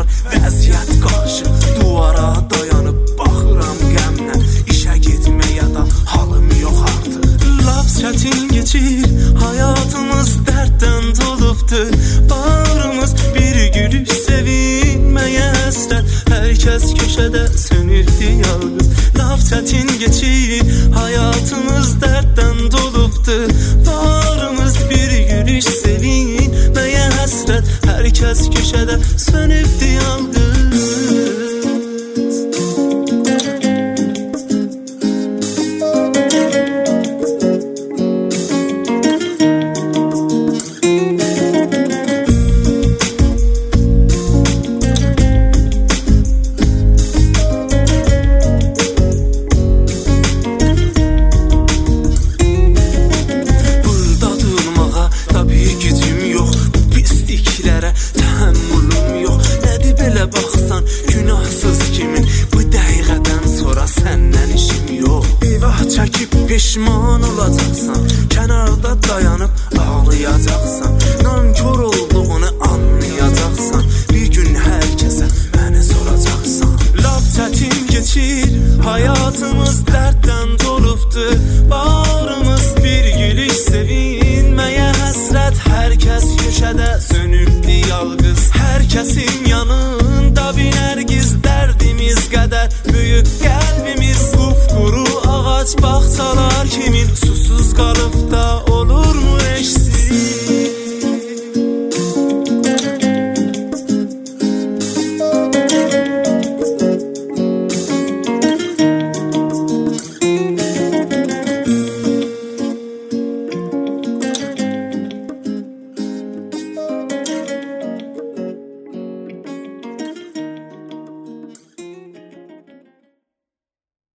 var, vəziyyət qarşı. Duvara dayanıb baxıram qəmlə, işə getməyə də halım yox artıq. Lap çətin keçir, hayatımız dərddən dolubdur. Bağrımız bir gülüş, sevinməyə həsrət. Hər kəs köşədə sönürdü yalqız. Lap çətin keçir, hayatımız dərddən dolubdur. Bağrımız bir gülüş, sevinməyə həsrət. Hər kəs köşədə sönürdü yalqız. Pişman olacaqsan, kənarda dayanıb ağlayacaqsan. Nankor olduğunu anlayacaqsan, bir gün hər kəsə məni soracaqsan. Lap çətin keçir, hayatımız dərddən dolubdur. Bağrımız bir gülüş, sevinməyə həsrət. Hər kəs köşədə sönübdü yalqız. Hər kəsin